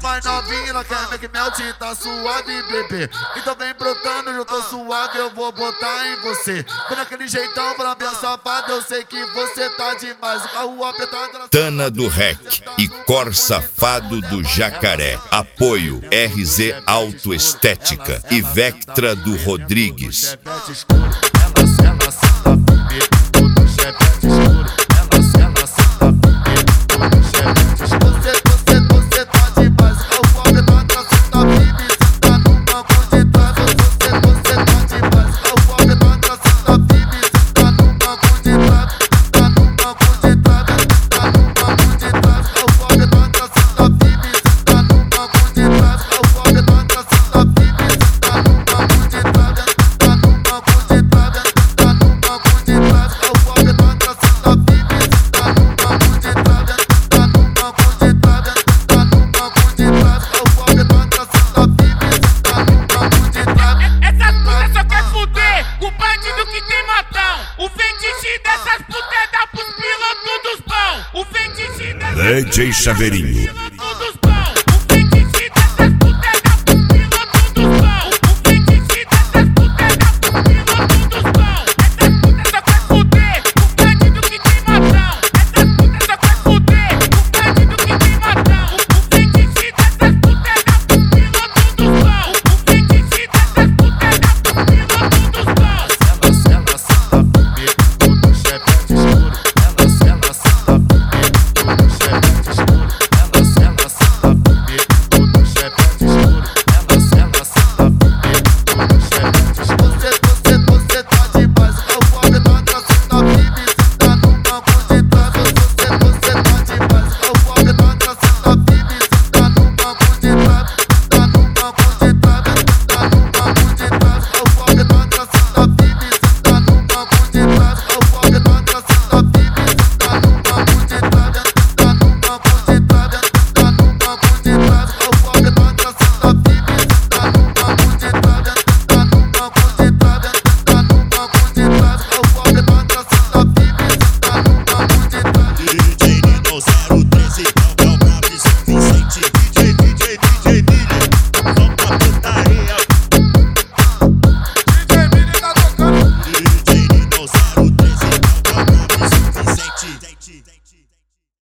mais novinha, ela quer make melt, tá suave, bebê. Então vem brotando, eu tô suave, eu vou botar em você. Vem naquele jeitão pra minha safada, eu sei que você tá demais. O carro apertado. Tana do Rec e Cor Safado do Jacaré. Apoio RZ Autoestética e Vectra do Rodrigues. DJ Chaveirinho.